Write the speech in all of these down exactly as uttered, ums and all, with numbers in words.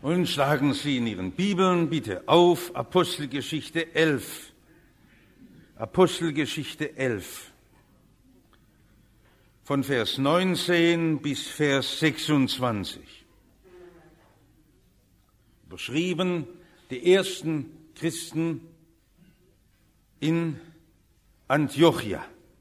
Und schlagen Sie in Ihren Bibeln bitte auf Apostelgeschichte elf. Apostelgeschichte elf. Von Vers neunzehn bis Vers sechsundzwanzig. Beschrieben die ersten Christen in Antiochia.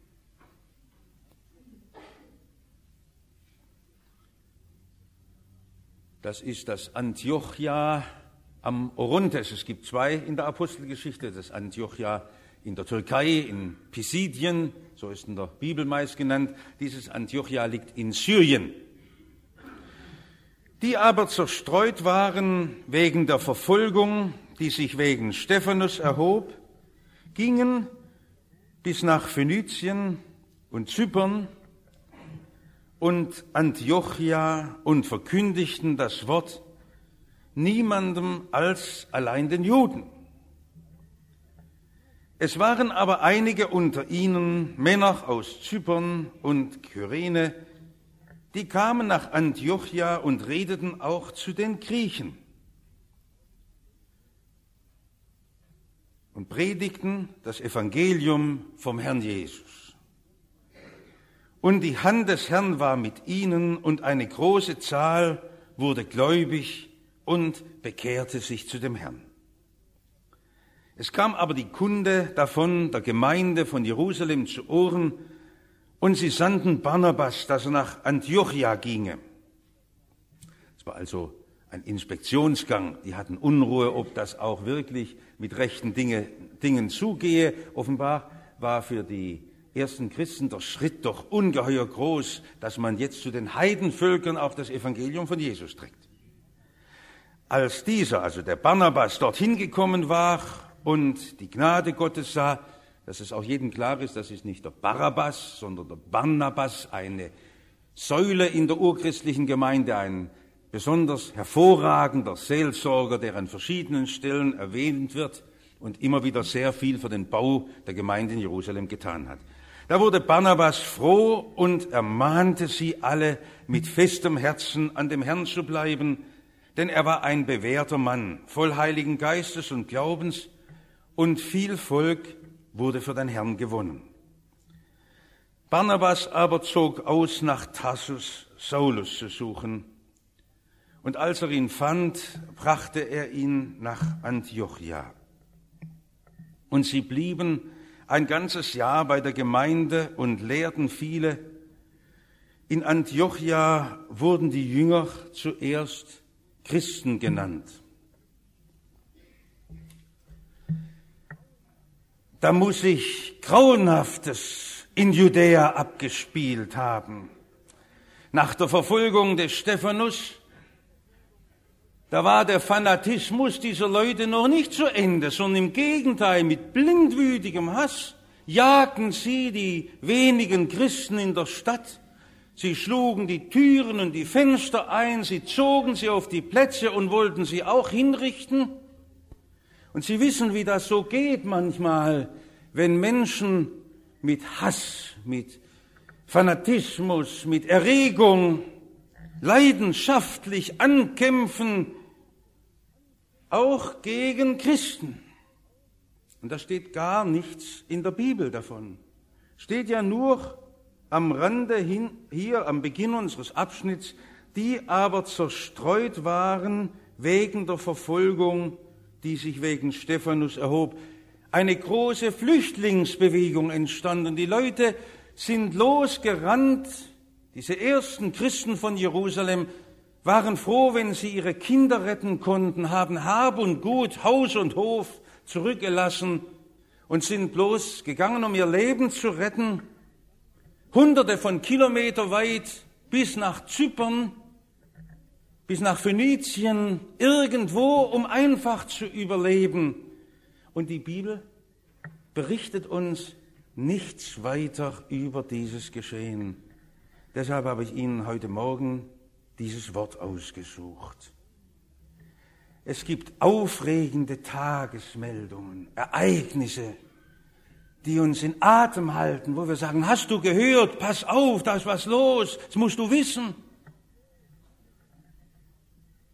Das ist das Antiochia am Orontes. Es gibt zwei in der Apostelgeschichte. Das Antiochia in der Türkei, in Pisidien, so ist in der Bibel meist genannt. Dieses Antiochia liegt in Syrien. Die aber zerstreut waren wegen der Verfolgung, die sich wegen Stephanus erhob, gingen bis nach Phönizien und Zypern und Antiochia und verkündigten das Wort niemandem als allein den Juden. Es waren aber einige unter ihnen, Männer aus Zypern und Kyrene, die kamen nach Antiochia und redeten auch zu den Griechen und predigten das Evangelium vom Herrn Jesus. Und die Hand des Herrn war mit ihnen, und eine große Zahl wurde gläubig und bekehrte sich zu dem Herrn. Es kam aber die Kunde davon der Gemeinde von Jerusalem zu Ohren, und sie sandten Barnabas, dass er nach Antiochia ginge. Es war also ein Inspektionsgang. Die hatten Unruhe, ob das auch wirklich mit rechten Dinge, Dingen zugehe. Offenbar war für die ersten Christen der Schritt doch ungeheuer groß, dass man jetzt zu den Heidenvölkern auch das Evangelium von Jesus trägt. Als dieser, also der Barnabas, dorthin gekommen war und die Gnade Gottes sah, dass es auch jedem klar ist, das ist nicht der Barabbas, sondern der Barnabas, eine Säule in der urchristlichen Gemeinde, ein besonders hervorragender Seelsorger, der an verschiedenen Stellen erwähnt wird und immer wieder sehr viel für den Bau der Gemeinde in Jerusalem getan hat. Da wurde Barnabas froh und ermahnte sie alle, mit festem Herzen an dem Herrn zu bleiben, denn er war ein bewährter Mann, voll Heiligen Geistes und Glaubens, und viel Volk wurde für den Herrn gewonnen. Barnabas aber zog aus nach Tarsus, Saulus zu suchen, und als er ihn fand, brachte er ihn nach Antiochia. Und sie blieben ein ganzes Jahr bei der Gemeinde und lehrten viele. In Antiochia wurden die Jünger zuerst Christen genannt. Da muss sich Grauenhaftes in Judäa abgespielt haben. Nach der Verfolgung des Stephanus, da war der Fanatismus dieser Leute noch nicht zu Ende, sondern im Gegenteil, mit blindwütigem Hass jagten sie die wenigen Christen in der Stadt. Sie schlugen die Türen und die Fenster ein, sie zogen sie auf die Plätze und wollten sie auch hinrichten. Und Sie wissen, wie das so geht manchmal, wenn Menschen mit Hass, mit Fanatismus, mit Erregung leidenschaftlich ankämpfen, auch gegen Christen. Und da steht gar nichts in der Bibel davon. Steht ja nur am Rande hin, hier am Beginn unseres Abschnitts, die aber zerstreut waren wegen der Verfolgung, die sich wegen Stephanus erhob. Eine große Flüchtlingsbewegung entstanden. Die Leute sind losgerannt. Diese ersten Christen von Jerusalem waren froh, wenn sie ihre Kinder retten konnten, haben Hab und Gut, Haus und Hof zurückgelassen und sind bloß gegangen, um ihr Leben zu retten. Hunderte von Kilometer weit bis nach Zypern, bis nach Phönizien, irgendwo, um einfach zu überleben. Und die Bibel berichtet uns nichts weiter über dieses Geschehen. Deshalb habe ich Ihnen heute Morgen dieses Wort ausgesucht. Es gibt aufregende Tagesmeldungen, Ereignisse, die uns in Atem halten, wo wir sagen, hast du gehört, pass auf, da ist was los, das musst du wissen.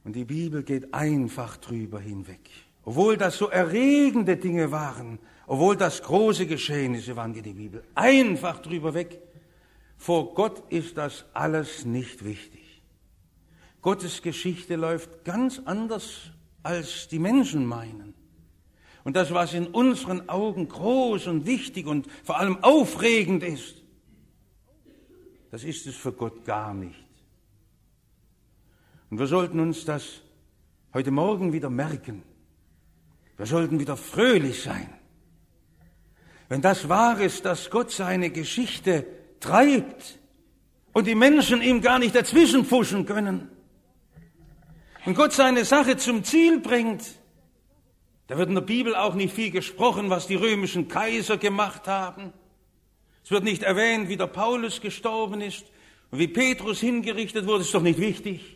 Und die Bibel geht einfach drüber hinweg. Obwohl das so erregende Dinge waren, obwohl das große Geschehnisse waren, geht die Bibel einfach drüber weg. Vor Gott ist das alles nicht wichtig. Gottes Geschichte läuft ganz anders, als die Menschen meinen. Und das, was in unseren Augen groß und wichtig und vor allem aufregend ist, das ist es für Gott gar nicht. Und wir sollten uns das heute Morgen wieder merken. Wir sollten wieder fröhlich sein. Wenn das wahr ist, dass Gott seine Geschichte treibt und die Menschen ihm gar nicht dazwischenpfuschen können und Gott seine Sache zum Ziel bringt, da wird in der Bibel auch nicht viel gesprochen, was die römischen Kaiser gemacht haben. Es wird nicht erwähnt, wie der Paulus gestorben ist und wie Petrus hingerichtet wurde, ist doch nicht wichtig.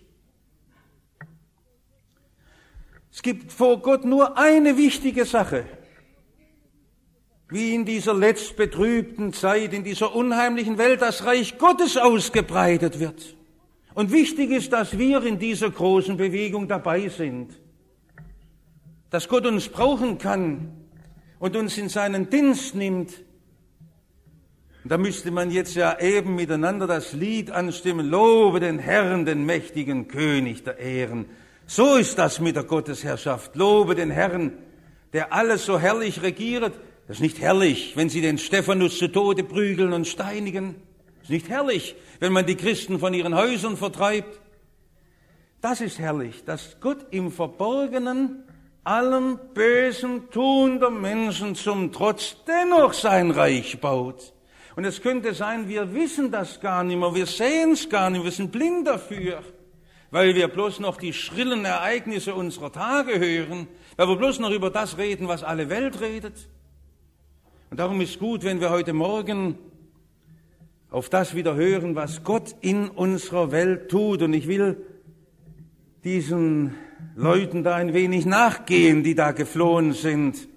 Es gibt vor Gott nur eine wichtige Sache, wie in dieser letzt betrübten Zeit, in dieser unheimlichen Welt das Reich Gottes ausgebreitet wird. Und wichtig ist, dass wir in dieser großen Bewegung dabei sind, dass Gott uns brauchen kann und uns in seinen Dienst nimmt. Und da müsste man jetzt ja eben miteinander das Lied anstimmen, lobe den Herrn, den mächtigen König der Ehren. So ist das mit der Gottesherrschaft. Lobe den Herrn, der alles so herrlich regiert. Das ist nicht herrlich, wenn sie den Stephanus zu Tode prügeln und steinigen. Das ist nicht herrlich, wenn man die Christen von ihren Häusern vertreibt. Das ist herrlich, dass Gott im Verborgenen allem bösen Tun der Menschen zum Trotz dennoch sein Reich baut. Und es könnte sein, wir wissen das gar nicht mehr, wir sehen es gar nicht mehr, wir sind blind dafür, weil wir bloß noch die schrillen Ereignisse unserer Tage hören, weil wir bloß noch über das reden, was alle Welt redet. Und darum ist gut, wenn wir heute Morgen auf das wieder hören, was Gott in unserer Welt tut. Und ich will diesen Leuten da ein wenig nachgehen, die da geflohen sind.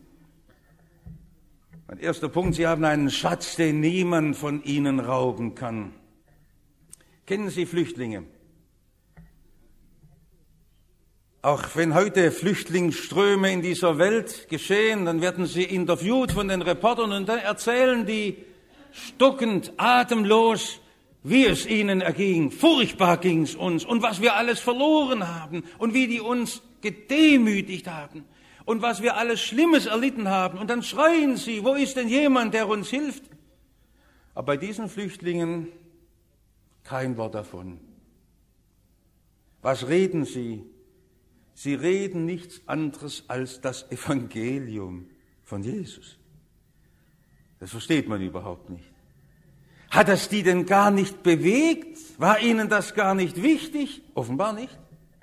Mein erster Punkt, sie haben einen Schatz, den niemand von ihnen rauben kann. Kennen Sie Flüchtlinge? Auch wenn heute Flüchtlingsströme in dieser Welt geschehen, dann werden sie interviewt von den Reportern und dann erzählen die stockend, atemlos, wie es ihnen erging. Furchtbar ging es uns und was wir alles verloren haben und wie die uns gedemütigt haben und was wir alles Schlimmes erlitten haben. Und dann schreien sie, wo ist denn jemand, der uns hilft? Aber bei diesen Flüchtlingen kein Wort davon. Was reden sie? Sie reden nichts anderes als das Evangelium von Jesus. Das versteht man überhaupt nicht. Hat das die denn gar nicht bewegt? War ihnen das gar nicht wichtig? Offenbar nicht.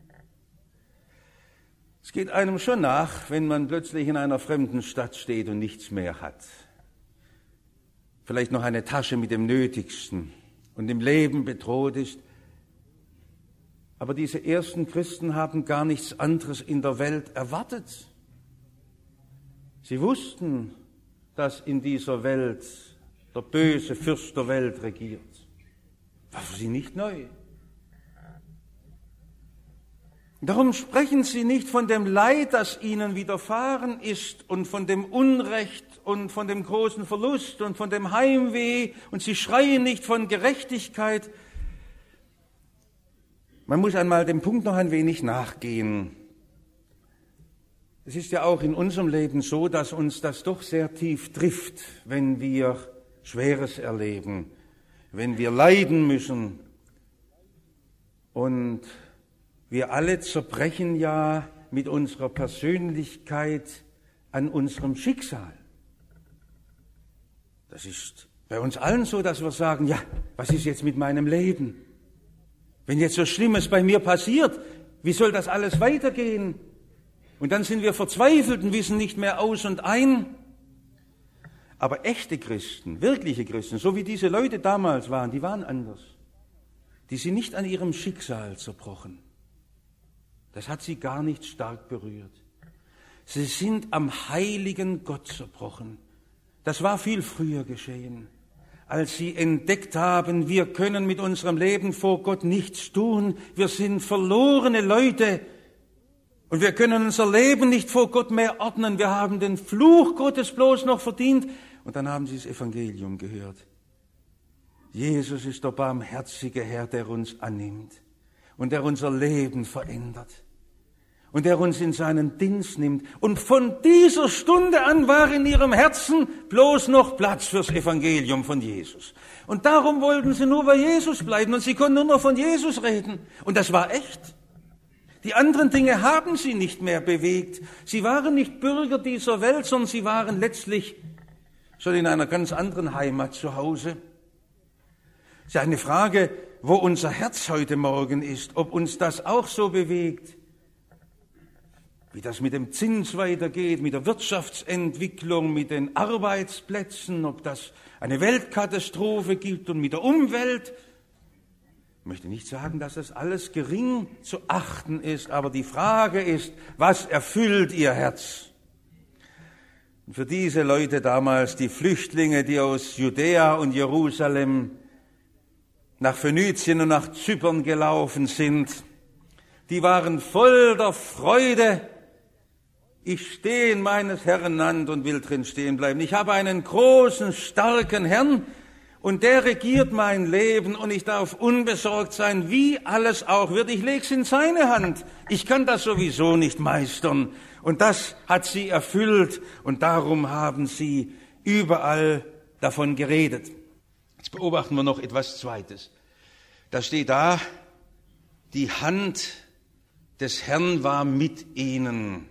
Es geht einem schon nach, wenn man plötzlich in einer fremden Stadt steht und nichts mehr hat. Vielleicht noch eine Tasche mit dem Nötigsten und im Leben bedroht ist. Aber diese ersten Christen haben gar nichts anderes in der Welt erwartet. Sie wussten, dass in dieser Welt der böse Fürst der Welt regiert. War für sie nicht neu. Darum sprechen sie nicht von dem Leid, das ihnen widerfahren ist und von dem Unrecht und von dem großen Verlust und von dem Heimweh und sie schreien nicht von Gerechtigkeit. Man muss einmal dem Punkt noch ein wenig nachgehen. Es ist ja auch in unserem Leben so, dass uns das doch sehr tief trifft, wenn wir Schweres erleben, wenn wir leiden müssen. Und wir alle zerbrechen ja mit unserer Persönlichkeit an unserem Schicksal. Das ist bei uns allen so, dass wir sagen, ja, was ist jetzt mit meinem Leben? Wenn jetzt so Schlimmes bei mir passiert, wie soll das alles weitergehen? Und dann sind wir verzweifelt und wissen nicht mehr aus und ein. Aber echte Christen, wirkliche Christen, so wie diese Leute damals waren, die waren anders. Die sind nicht an ihrem Schicksal zerbrochen. Das hat sie gar nicht stark berührt. Sie sind am heiligen Gott zerbrochen. Das war viel früher geschehen. Als sie entdeckt haben, wir können mit unserem Leben vor Gott nichts tun, wir sind verlorene Leute, Und wir können unser Leben nicht vor Gott mehr ordnen. Wir haben den Fluch Gottes bloß noch verdient. Und dann haben sie das Evangelium gehört. Jesus ist der barmherzige Herr, der uns annimmt und der unser Leben verändert und der uns in seinen Dienst nimmt. Und von dieser Stunde an war in ihrem Herzen bloß noch Platz fürs Evangelium von Jesus. Und darum wollten sie nur bei Jesus bleiben und sie konnten nur noch von Jesus reden. Und das war echt. Die anderen Dinge haben sie nicht mehr bewegt. Sie waren nicht Bürger dieser Welt, sondern sie waren letztlich schon in einer ganz anderen Heimat zu Hause. Es ist eine Frage, wo unser Herz heute Morgen ist, ob uns das auch so bewegt, wie das mit dem Zins weitergeht, mit der Wirtschaftsentwicklung, mit den Arbeitsplätzen, ob das eine Weltkatastrophe gibt und mit der Umwelt. Ich möchte nicht sagen, dass das alles gering zu achten ist, aber die Frage ist, was erfüllt ihr Herz? Und für diese Leute damals, die Flüchtlinge, die aus Judäa und Jerusalem nach Phönizien und nach Zypern gelaufen sind, die waren voll der Freude. Ich stehe in meines Herrn Land und will drin stehen bleiben. Ich habe einen großen, starken Herrn und der regiert mein Leben und ich darf unbesorgt sein, wie alles auch wird. Ich lege es in seine Hand. Ich kann das sowieso nicht meistern. Und das hat sie erfüllt und darum haben sie überall davon geredet. Jetzt beobachten wir noch etwas Zweites. Da steht da, die Hand des Herrn war mit ihnen.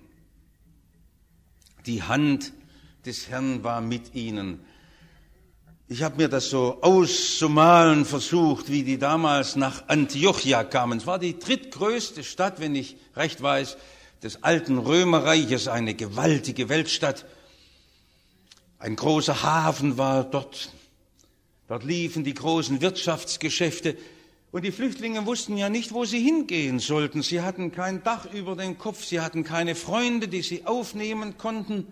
Die Hand des Herrn war mit ihnen. Ich habe mir das so auszumalen versucht, wie die damals nach Antiochia kamen. Es war die drittgrößte Stadt, wenn ich recht weiß, des alten Römerreiches, eine gewaltige Weltstadt. Ein großer Hafen war dort. Dort liefen die großen Wirtschaftsgeschäfte. Und die Flüchtlinge wussten ja nicht, wo sie hingehen sollten. Sie hatten kein Dach über den Kopf, sie hatten keine Freunde, die sie aufnehmen konnten.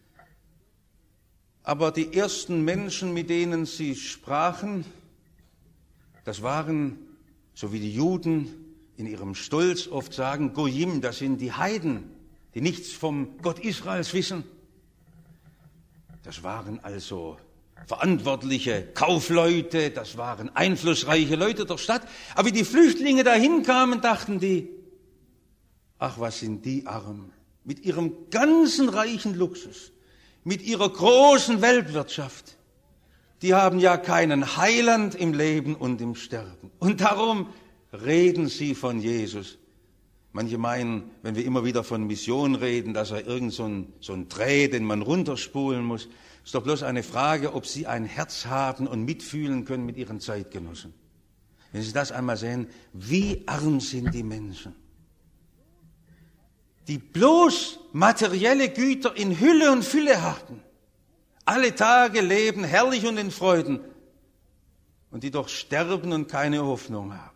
Aber die ersten Menschen, mit denen sie sprachen, das waren, so wie die Juden in ihrem Stolz oft sagen, Goyim, das sind die Heiden, die nichts vom Gott Israels wissen. Das waren also verantwortliche Kaufleute, das waren einflussreiche Leute der Stadt. Aber wie die Flüchtlinge dahin kamen, dachten die, ach, was sind die arm, mit ihrem ganzen reichen Luxus, mit ihrer großen Weltwirtschaft. Die haben ja keinen Heiland im Leben und im Sterben. Und darum reden sie von Jesus. Manche meinen, wenn wir immer wieder von Mission reden, dass er irgend so ein, so ein Dreh, den man runterspulen muss. Ist doch bloß eine Frage, ob Sie ein Herz haben und mitfühlen können mit Ihren Zeitgenossen. Wenn Sie das einmal sehen, wie arm sind die Menschen, die bloß materielle Güter in Hülle und Fülle hatten, alle Tage leben herrlich und in Freuden und die doch sterben und keine Hoffnung haben.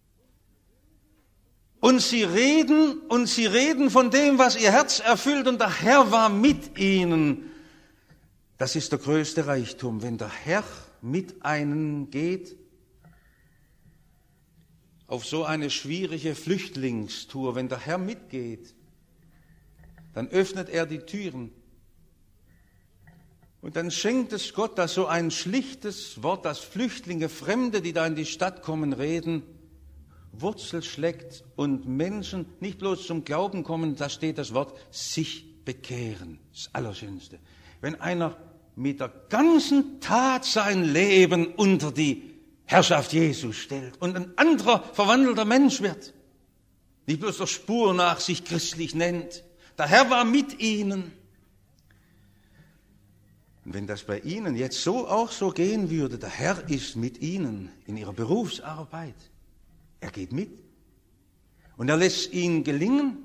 Und sie reden, und sie reden von dem, was ihr Herz erfüllt, und der Herr war mit ihnen. Das ist der größte Reichtum, wenn der Herr mit einem geht, auf so eine schwierige Flüchtlingstour, wenn der Herr mitgeht, dann öffnet er die Türen. Und dann schenkt es Gott, dass so ein schlichtes Wort, dass Flüchtlinge, Fremde, die da in die Stadt kommen, reden, Wurzel schlägt und Menschen nicht bloß zum Glauben kommen, da steht das Wort, sich bekehren. Das Allerschönste. Wenn einer mit der ganzen Tat sein Leben unter die Herrschaft Jesus stellt und ein anderer verwandelter Mensch wird, nicht bloß der Spur nach sich christlich nennt. Der Herr war mit ihnen. Und wenn das bei Ihnen jetzt so auch so gehen würde, der Herr ist mit Ihnen in Ihrer Berufsarbeit. Er geht mit und er lässt ihnen gelingen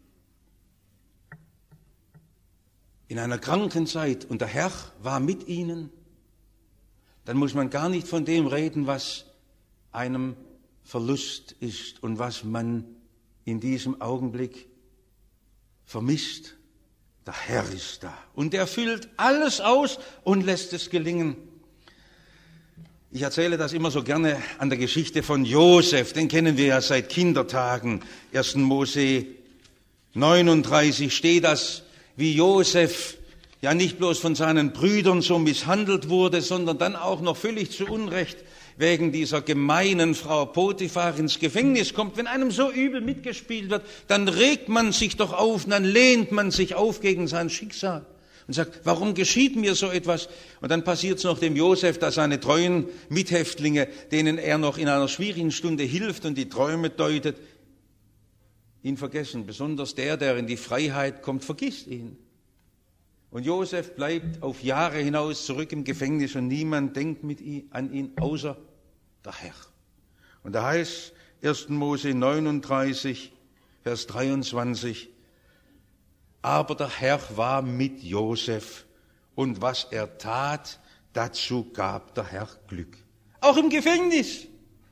in einer kranken Zeit und der Herr war mit ihnen, dann muss man gar nicht von dem reden, was einem Verlust ist und was man in diesem Augenblick vermisst. Der Herr ist da und er füllt alles aus und lässt es gelingen. Ich erzähle das immer so gerne an der Geschichte von Josef, den kennen wir ja seit Kindertagen. ersten Mose neununddreißig steht das, wie Josef ja nicht bloß von seinen Brüdern so misshandelt wurde, sondern dann auch noch völlig zu Unrecht wegen dieser gemeinen Frau Potiphar ins Gefängnis kommt. Wenn einem so übel mitgespielt wird, dann regt man sich doch auf, dann lehnt man sich auf gegen sein Schicksal und sagt, warum geschieht mir so etwas? Und dann passiert es noch dem Josef, dass seine treuen Mithäftlinge, denen er noch in einer schwierigen Stunde hilft und die Träume deutet, ihn vergessen. Besonders der, der in die Freiheit kommt, vergisst ihn. Und Josef bleibt auf Jahre hinaus zurück im Gefängnis und niemand denkt mit ihm, an ihn, außer der Herr. Und da heißt erster Mose neununddreißig, Vers dreiundzwanzig, aber der Herr war mit Josef und was er tat, dazu gab der Herr Glück. Auch im Gefängnis.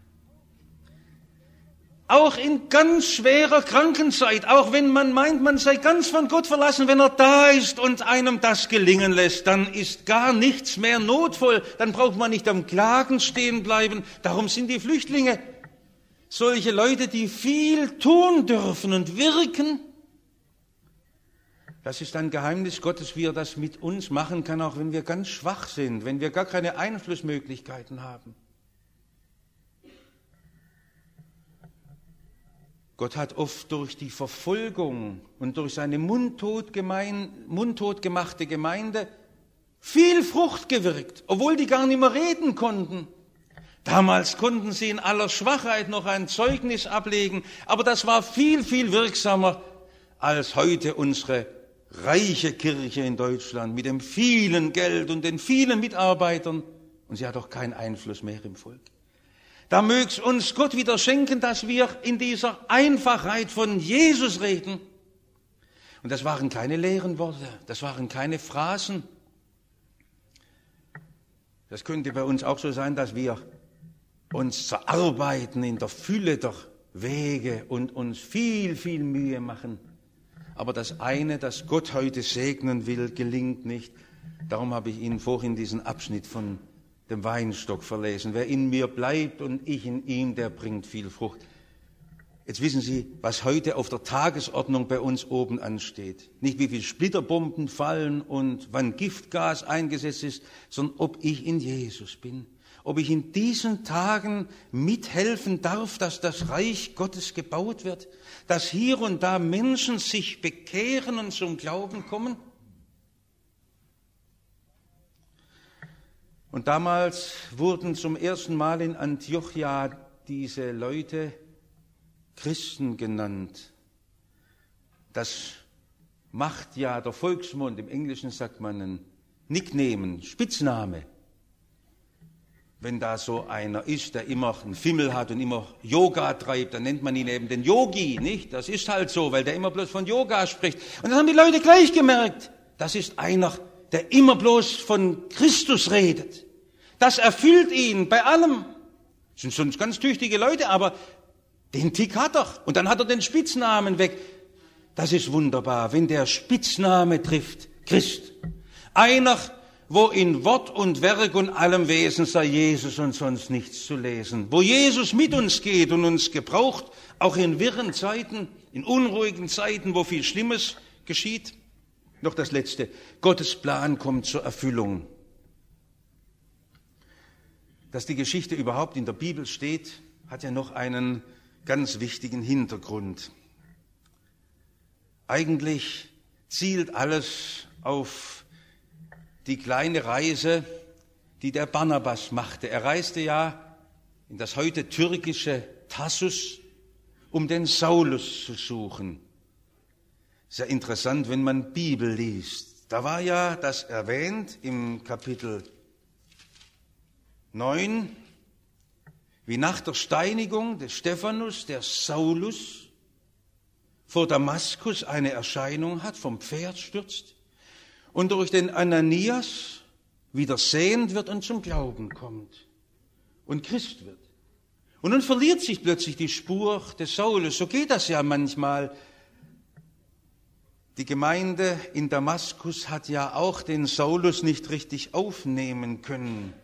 Auch in ganz schwerer Krankenzeit, auch wenn man meint, man sei ganz von Gott verlassen, wenn er da ist und einem das gelingen lässt, dann ist gar nichts mehr notvoll, dann braucht man nicht am Klagen stehen bleiben. Darum sind die Flüchtlinge solche Leute, die viel tun dürfen und wirken. Das ist ein Geheimnis Gottes, wie er das mit uns machen kann, auch wenn wir ganz schwach sind, wenn wir gar keine Einflussmöglichkeiten haben. Gott hat oft durch die Verfolgung und durch seine mundtot, gemein, mundtot gemachte Gemeinde viel Frucht gewirkt, obwohl die gar nicht mehr reden konnten. Damals konnten sie in aller Schwachheit noch ein Zeugnis ablegen, aber das war viel, viel wirksamer als heute unsere reiche Kirche in Deutschland mit dem vielen Geld und den vielen Mitarbeitern. Und sie hat auch keinen Einfluss mehr im Volk. Da mög's uns Gott wieder schenken, dass wir in dieser Einfachheit von Jesus reden. Und das waren keine leeren Worte, das waren keine Phrasen. Das könnte bei uns auch so sein, dass wir uns zerarbeiten in der Fülle der Wege und uns viel, viel Mühe machen. Aber das eine, das Gott heute segnen will, gelingt nicht. Darum habe ich Ihnen vorhin diesen Abschnitt von dem Weinstock verlesen. Wer in mir bleibt und ich in ihm, der bringt viel Frucht. Jetzt wissen Sie, was heute auf der Tagesordnung bei uns oben ansteht. Nicht wie viele Splitterbomben fallen und wann Giftgas eingesetzt ist, sondern ob ich in Jesus bin. Ob ich in diesen Tagen mithelfen darf, dass das Reich Gottes gebaut wird, dass hier und da Menschen sich bekehren und zum Glauben kommen. Und damals wurden zum ersten Mal in Antiochia diese Leute Christen genannt. Das macht ja der Volksmund, im Englischen sagt man einen Nickname, Spitzname. Wenn da so einer ist, der immer einen Fimmel hat und immer Yoga treibt, dann nennt man ihn eben den Yogi, nicht? Das ist halt so, weil der immer bloß von Yoga spricht. Und das haben die Leute gleich gemerkt. Das ist einer, der immer bloß von Christus redet. Das erfüllt ihn bei allem. Das sind sonst ganz tüchtige Leute, aber den Tick hat er. Und dann hat er den Spitznamen weg. Das ist wunderbar, wenn der Spitzname trifft, Christ. Einer, wo in Wort und Werk und allem Wesen sei Jesus und sonst nichts zu lesen. Wo Jesus mit uns geht und uns gebraucht, auch in wirren Zeiten, in unruhigen Zeiten, wo viel Schlimmes geschieht. Noch das Letzte. Gottes Plan kommt zur Erfüllung. Dass die Geschichte überhaupt in der Bibel steht, hat ja noch einen ganz wichtigen Hintergrund. Eigentlich zielt alles auf die kleine Reise, die der Barnabas machte. Er reiste ja in das heute türkische Tarsus, um den Saulus zu suchen. Sehr interessant, wenn man Bibel liest. Da war ja das erwähnt im Kapitel neun, wie nach der Steinigung des Stephanus der Saulus vor Damaskus eine Erscheinung hat, vom Pferd stürzt und durch den Ananias wieder sehend wird und zum Glauben kommt und Christ wird. Und nun verliert sich plötzlich die Spur des Saulus. So geht das ja manchmal. Die Gemeinde in Damaskus hat ja auch den Saulus nicht richtig aufnehmen können.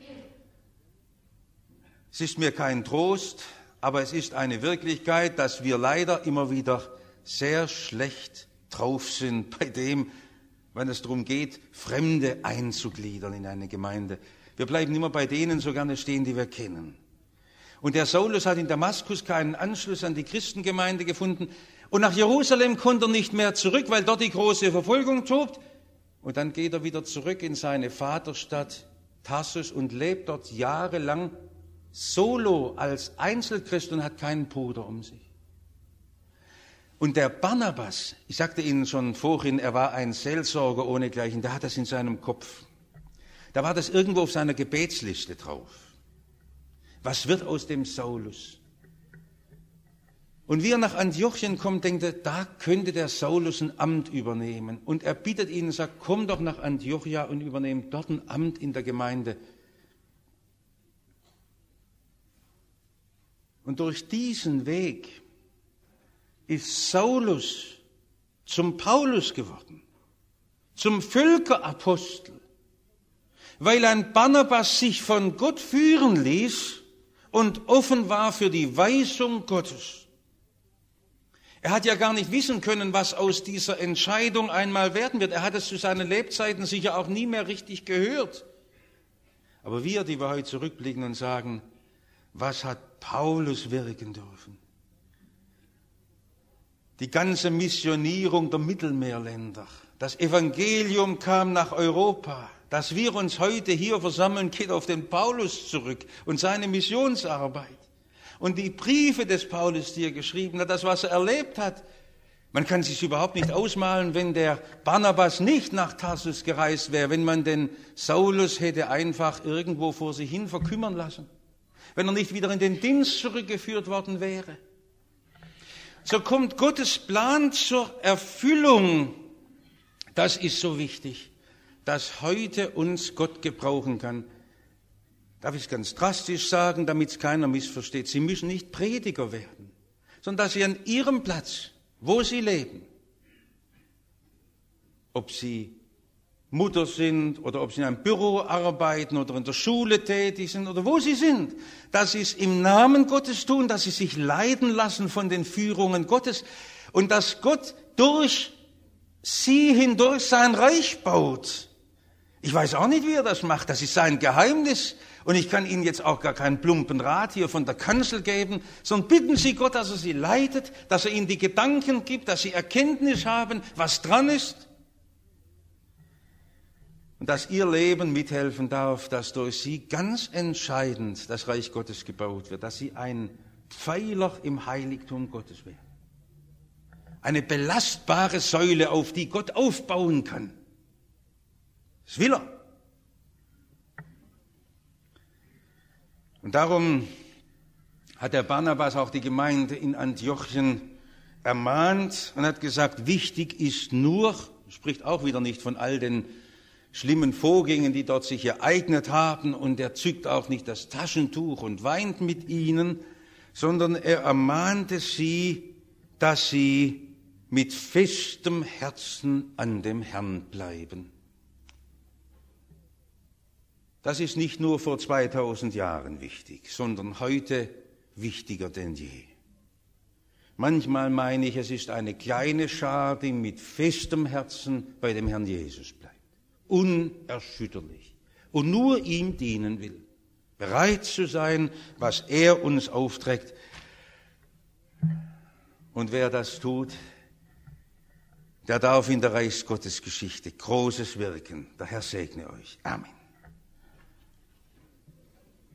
Es ist mir kein Trost, aber es ist eine Wirklichkeit, dass wir leider immer wieder sehr schlecht drauf sind bei dem, wenn es darum geht, Fremde einzugliedern in eine Gemeinde. Wir bleiben immer bei denen so gerne stehen, die wir kennen. Und der Saulus hat in Damaskus keinen Anschluss an die Christengemeinde gefunden. Und nach Jerusalem konnte er nicht mehr zurück, weil dort die große Verfolgung tobt. Und dann geht er wieder zurück in seine Vaterstadt Tarsus und lebt dort jahrelang solo als Einzelchrist und hat keinen Bruder um sich. Und der Barnabas, ich sagte Ihnen schon vorhin, er war ein Seelsorger ohnegleichen, der hat das in seinem Kopf. Da war das irgendwo auf seiner Gebetsliste drauf. Was wird aus dem Saulus? Und wie er nach Antiochien kommt, denkt er, da könnte der Saulus ein Amt übernehmen. Und er bittet ihn und sagt, komm doch nach Antiochia und übernehm dort ein Amt in der Gemeinde. Und durch diesen Weg ist Saulus zum Paulus geworden, zum Völkerapostel, weil ein Barnabas sich von Gott führen ließ und offen war für die Weisung Gottes. Er hat ja gar nicht wissen können, was aus dieser Entscheidung einmal werden wird. Er hat es zu seinen Lebzeiten sicher auch nie mehr richtig gehört. Aber wir, die wir heute zurückblicken und sagen, was hat Paulus wirken dürfen? Die ganze Missionierung der Mittelmeerländer. Das Evangelium kam nach Europa. Dass wir uns heute hier versammeln, geht auf den Paulus zurück und seine Missionsarbeit. Und die Briefe des Paulus, die er geschrieben hat, das, was er erlebt hat. Man kann sich überhaupt nicht ausmalen, wenn der Barnabas nicht nach Tarsus gereist wäre, wenn man den Saulus hätte einfach irgendwo vor sich hin verkümmern lassen, wenn er nicht wieder in den Dienst zurückgeführt worden wäre. So kommt Gottes Plan zur Erfüllung. Das ist so wichtig, dass heute uns Gott gebrauchen kann. Darf ich es ganz drastisch sagen, damit es keiner missversteht. Sie müssen nicht Prediger werden, sondern dass Sie an Ihrem Platz, wo Sie leben, ob Sie Mutter sind oder ob Sie in einem Büro arbeiten oder in der Schule tätig sind oder wo Sie sind, dass Sie es im Namen Gottes tun, dass Sie sich leiten lassen von den Führungen Gottes und dass Gott durch Sie hindurch sein Reich baut. Ich weiß auch nicht, wie er das macht, das ist sein Geheimnis. Und ich kann Ihnen jetzt auch gar keinen plumpen Rat hier von der Kanzel geben, sondern bitten Sie Gott, dass er Sie leitet, dass er Ihnen die Gedanken gibt, dass Sie Erkenntnis haben, was dran ist. Und dass Ihr Leben mithelfen darf, dass durch Sie ganz entscheidend das Reich Gottes gebaut wird, dass Sie ein Pfeiler im Heiligtum Gottes werden. Eine belastbare Säule, auf die Gott aufbauen kann. Das will er. Und darum hat der Barnabas auch die Gemeinde in Antiochien ermahnt und hat gesagt, wichtig ist nur, spricht auch wieder nicht von all den schlimmen Vorgängen, die dort sich ereignet haben, und er zückt auch nicht das Taschentuch und weint mit ihnen, sondern er ermahnte sie, dass sie mit festem Herzen an dem Herrn bleiben. Das ist nicht nur vor zweitausend Jahren wichtig, sondern heute wichtiger denn je. Manchmal meine ich, es ist eine kleine Schar, die mit festem Herzen bei dem Herrn Jesus bleibt. Unerschütterlich. Und nur ihm dienen will. Bereit zu sein, was er uns aufträgt. Und wer das tut, der darf in der Reichsgottesgeschichte Großes wirken. Der Herr segne euch. Amen.